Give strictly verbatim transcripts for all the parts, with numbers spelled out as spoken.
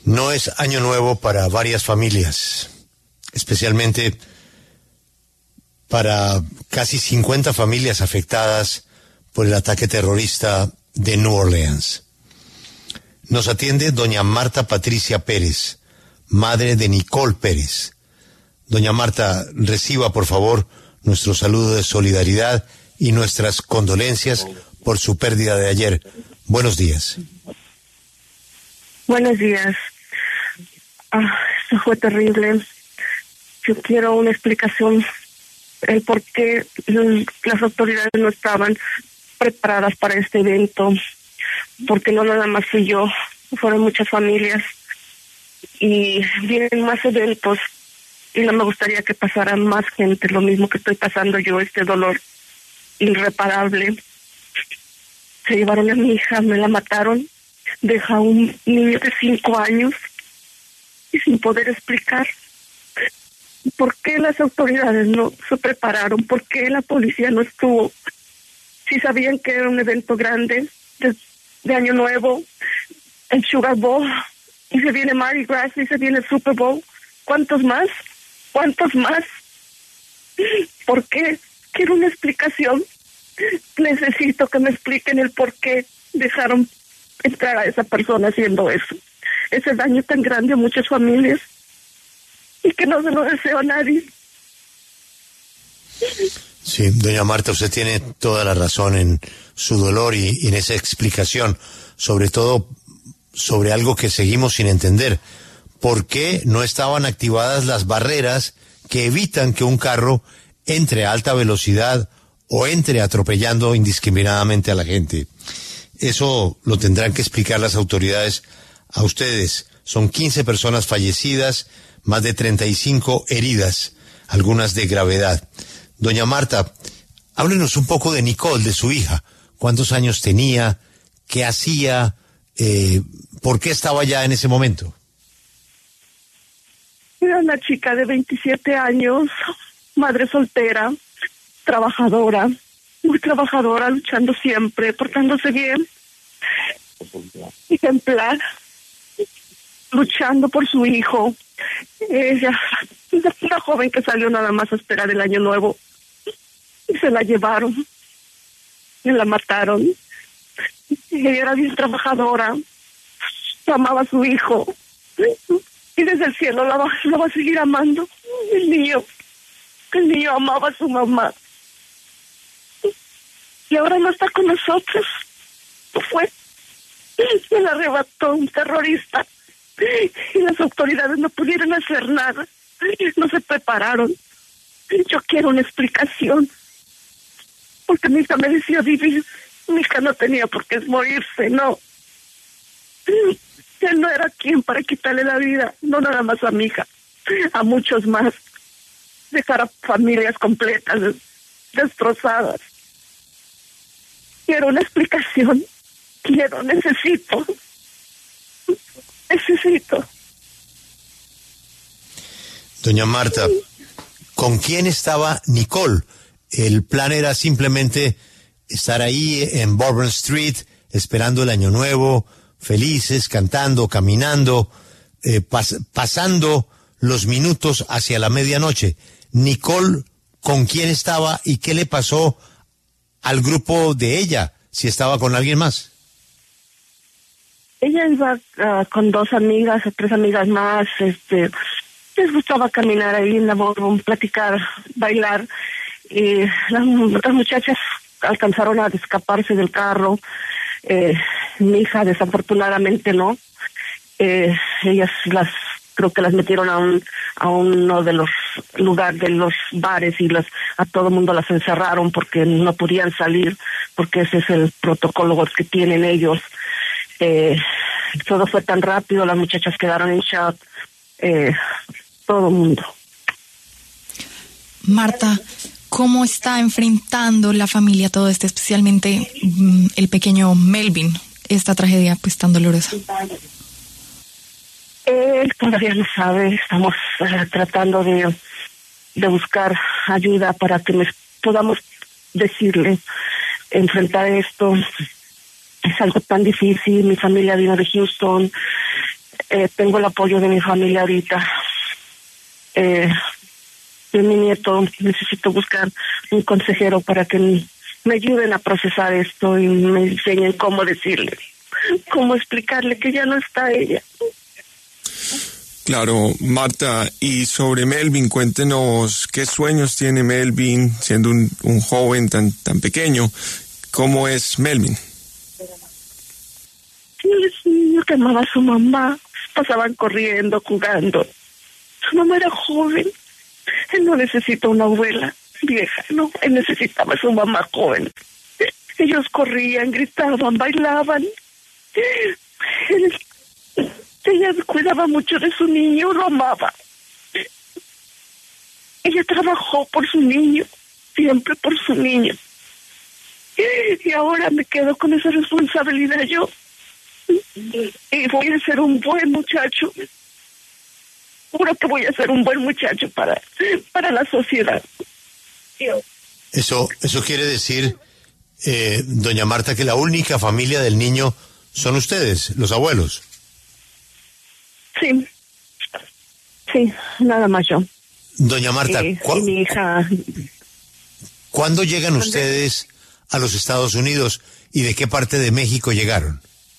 No es año nuevo para varias familias, especialmente para casi cincuenta familias afectadas por el ataque terrorista de New Orleans. Nos atiende doña Marta Patricia Pérez, madre de Nicole Pérez. Doña Marta, reciba por favor nuestro saludo de solidaridad y nuestras condolencias por su pérdida de ayer. Buenos días. Buenos días. Ah, esto fue terrible. Yo quiero una explicación, el por qué las autoridades no estaban preparadas para este evento, porque no nada más fui yo, fueron muchas familias y vienen más eventos y no me gustaría que pasara más gente, lo mismo que estoy pasando yo, este dolor irreparable. Se llevaron a mi hija, me la mataron, deja un niño de cinco años y sin poder explicar por qué las autoridades no se prepararon, por qué la policía no estuvo. Si sabían que era un evento grande de, de Año Nuevo, el Sugar Bowl, y se viene Mardi Gras y se viene el Super Bowl, ¿cuántos más? ¿Cuántos más? ¿Por qué? Quiero una explicación. Necesito que me expliquen el por qué dejaron entrar a esa persona haciendo eso. Ese daño tan grande a muchas familias y que no se lo deseo a nadie. Sí, doña Marta, usted tiene toda la razón en su dolor y, y en esa explicación, sobre todo sobre algo que seguimos sin entender. ¿Por qué no estaban activadas las barreras que evitan que un carro entre a alta velocidad o entre atropellando indiscriminadamente a la gente? Eso lo tendrán que explicar las autoridades a ustedes. Son quince personas fallecidas, más de treinta y cinco heridas, algunas de gravedad. Doña Marta, háblenos un poco de Nicole, de su hija. ¿Cuántos años tenía? ¿Qué hacía? Eh, ¿Por qué estaba allá en ese momento? Era una chica de veintisiete años, madre soltera, trabajadora, muy trabajadora, luchando siempre, portándose bien, ejemplar, luchando por su hijo. Ella es una joven que salió nada más a esperar el año nuevo y se la llevaron y la mataron. Ella era bien trabajadora, amaba a su hijo y desde el cielo la va, la va a seguir amando. El niño, el niño amaba a su mamá y ahora no está con nosotros. Fue, se la arrebató un terrorista y las autoridades no pudieron hacer nada, no se prepararon. Yo quiero una explicación, porque mi hija merecía vivir, mi hija no tenía por qué morirse, no. Él no era quien para quitarle la vida, no nada más a mi hija, a muchos más, dejar a familias completas destrozadas. Quiero una explicación, quiero, necesito, necesito. Doña Marta, ¿con quién estaba Nicole? El plan era simplemente estar ahí en Bourbon Street, esperando el Año Nuevo, felices, cantando, caminando, eh, pas pasando los minutos hacia la medianoche. Nicole, ¿con quién estaba y qué le pasó al grupo de ella, si estaba con alguien más? Ella iba uh, con dos amigas o tres amigas más, este, les gustaba caminar ahí en la Bourbon, platicar, bailar, y las otras muchachas alcanzaron a escaparse del carro. Eh, mi hija desafortunadamente no, eh, ellas las creo que las metieron a un a uno de los lugares de los bares y las a todo mundo las encerraron porque no podían salir, porque ese es el protocolo que tienen ellos. Eh, todo fue tan rápido, las muchachas quedaron en shock, eh, todo el mundo. Marta, ¿cómo está enfrentando la familia todo esto, especialmente mmm, el pequeño Melvin, esta tragedia pues tan dolorosa? Él todavía no sabe, estamos eh, tratando de, de buscar ayuda para que me podamos decirle, enfrentar esto. Es algo tan difícil, mi familia vino de Houston, eh, tengo el apoyo de mi familia ahorita. Eh, de mi nieto, necesito buscar un consejero para que me, me ayuden a procesar esto y me enseñen cómo decirle, cómo explicarle que ya no está ella. Claro, Marta, y sobre Melvin, cuéntenos qué sueños tiene Melvin siendo un, un joven tan, tan pequeño. ¿Cómo es Melvin? Sí, es un niño que amaba a su mamá, pasaban corriendo, jugando. Su mamá era joven, él no necesita una abuela vieja, no, él necesitaba a su mamá joven. Ellos corrían, gritaban, bailaban. Él, ella cuidaba mucho de su niño, lo amaba. Ella trabajó por su niño, siempre por su niño. Y ahora me quedo con esa responsabilidad yo. Y voy a ser un buen muchacho. Juro que voy a ser un buen muchacho para, para la sociedad. Eso, eso quiere decir, eh, doña Marta, que la única familia del niño son ustedes, los abuelos. Sí, sí, nada más yo. Doña Marta, eh, ¿cu- y mi hija. ¿cuándo llegan ustedes a los Estados Unidos y de qué parte de México llegaron?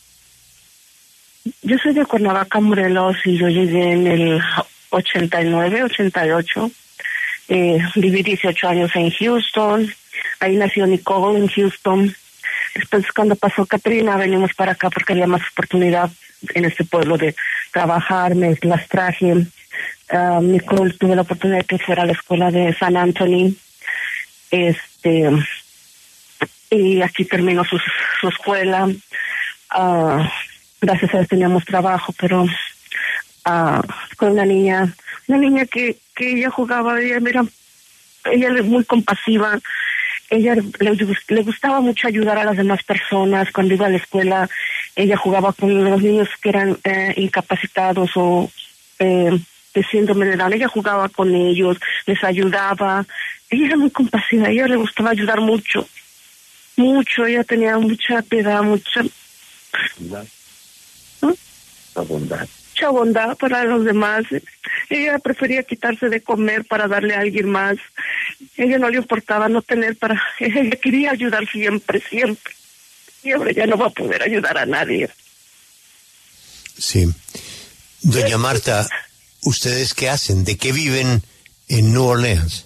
Yo soy de Cuernavaca, Morelos, y yo llegué en el ochenta y nueve, ochenta y ocho. Eh, viví dieciocho años en Houston. Ahí nació Nicole en Houston. Después, cuando pasó Katrina, venimos para acá porque había más oportunidad en este pueblo de trabajar. Me las traje. Uh, Nicole, tuve la oportunidad de que fuera a la escuela de San Antonio. Este, y aquí terminó su, su escuela. Uh, gracias a Dios teníamos trabajo, pero uh, con una niña, una niña que, que ella jugaba, ella era, ella era muy compasiva. Ella le, le gustaba mucho ayudar a las demás personas. Cuando iba a la escuela, ella jugaba con los niños que eran eh, incapacitados o eh, de síndrome de Down. Ella jugaba con ellos, les ayudaba. Ella era muy compasiva, a ella le gustaba ayudar mucho, mucho. Ella tenía mucha piedad, mucha ¿no? La bondad. Mucha bondad para los demás. Ella prefería quitarse de comer para darle a alguien más. Ella no le importaba no tener para... Ella quería ayudar siempre, siempre. Y ahora ya no va a poder ayudar a nadie. Sí. Doña Marta, ¿ustedes qué hacen? ¿De qué viven en New Orleans?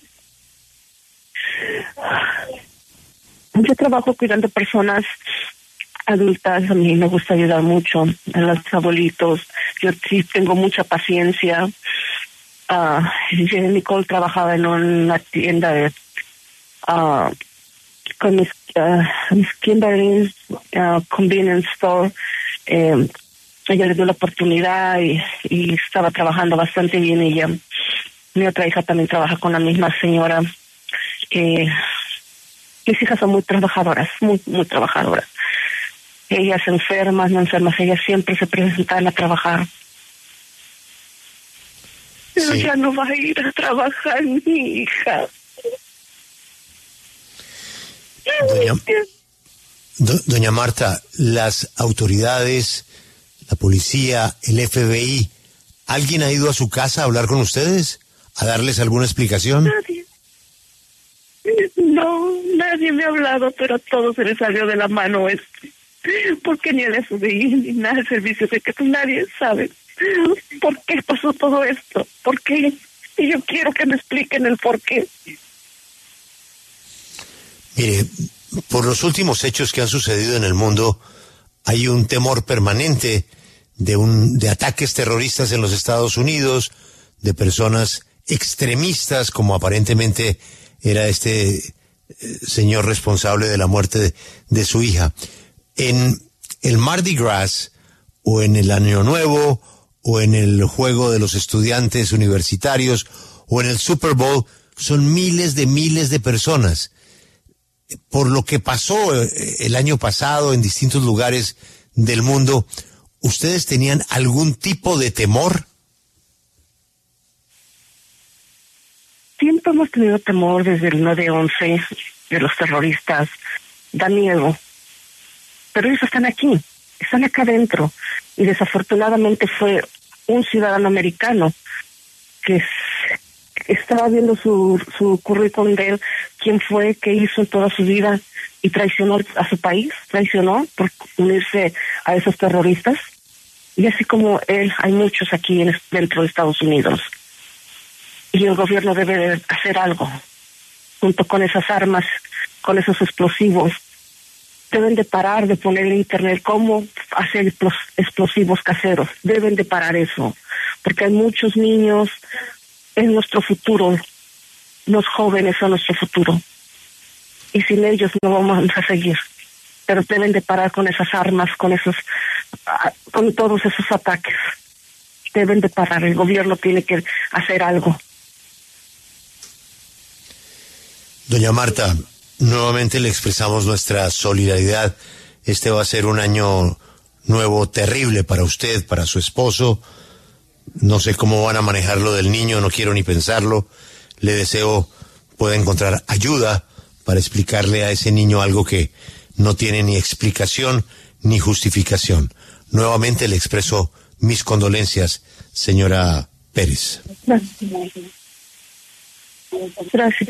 Yo trabajo cuidando personas adultas. A mí me gusta ayudar mucho a los abuelitos. Yo sí tengo mucha paciencia. Uh, Nicole trabajaba en una tienda de uh, con mis, uh, mis Kimberly's uh, convenience store. Eh, ella le dio la oportunidad y, y estaba trabajando bastante bien ella. Mi otra hija también trabaja con la misma señora. Eh, mis hijas son muy trabajadoras, muy, muy trabajadoras. Ellas enfermas, no enfermas, ellas siempre se presentan a trabajar. Pero Sí. ya no va a ir a trabajar mi hija. Doña, do- doña Marta, las autoridades, la policía, el F B I, ¿alguien ha ido a su casa a hablar con ustedes? ¿A darles alguna explicación? Nadie. No, nadie me ha hablado, pero a todos se les salió de la mano esto. Porque ni el F B I ni nada del servicio secreto, nadie sabe por qué pasó todo esto. ¿Por qué? Y yo quiero que me expliquen el por qué. Mire, por los últimos hechos que han sucedido en el mundo, hay un temor permanente de un de ataques terroristas en los Estados Unidos, de personas extremistas, como aparentemente era este eh, señor responsable de la muerte de, de su hija. En el Mardi Gras, o en el Año Nuevo, o en el Juego de los Estudiantes Universitarios, o en el Super Bowl, son miles de miles de personas. Por lo que pasó el año pasado en distintos lugares del mundo, ¿ustedes tenían algún tipo de temor? Siempre hemos tenido temor desde el nueve once de los terroristas. Da miedo. Pero ellos están aquí, están acá adentro. y desafortunadamente fue un ciudadano americano que estaba viendo su, su currículum de él, quién fue, qué hizo en toda su vida, y traicionó a su país, traicionó por unirse a esos terroristas. Y así como él, hay muchos aquí en, dentro de Estados Unidos. Y el gobierno debe de hacer algo, junto con esas armas, con esos explosivos. Deben de parar de poner en internet cómo hacer explosivos caseros. Deben de parar eso, porque hay muchos niños, es nuestro futuro. Los jóvenes son nuestro futuro. Y sin ellos no vamos a seguir. Pero deben de parar con esas armas, con esos, con todos esos ataques. Deben de parar. El gobierno tiene que hacer algo. Doña Marta, nuevamente le expresamos nuestra solidaridad. Este va a ser un año nuevo terrible para usted, para su esposo. No sé cómo van a manejar lo del niño, no quiero ni pensarlo. Le deseo pueda encontrar ayuda para explicarle a ese niño algo que no tiene ni explicación ni justificación. Nuevamente le expreso mis condolencias, señora Pérez. Gracias.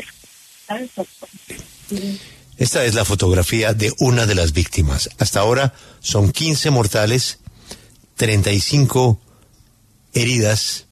Esta es la fotografía de una de las víctimas. Hasta ahora son quince mortales, treinta y cinco heridas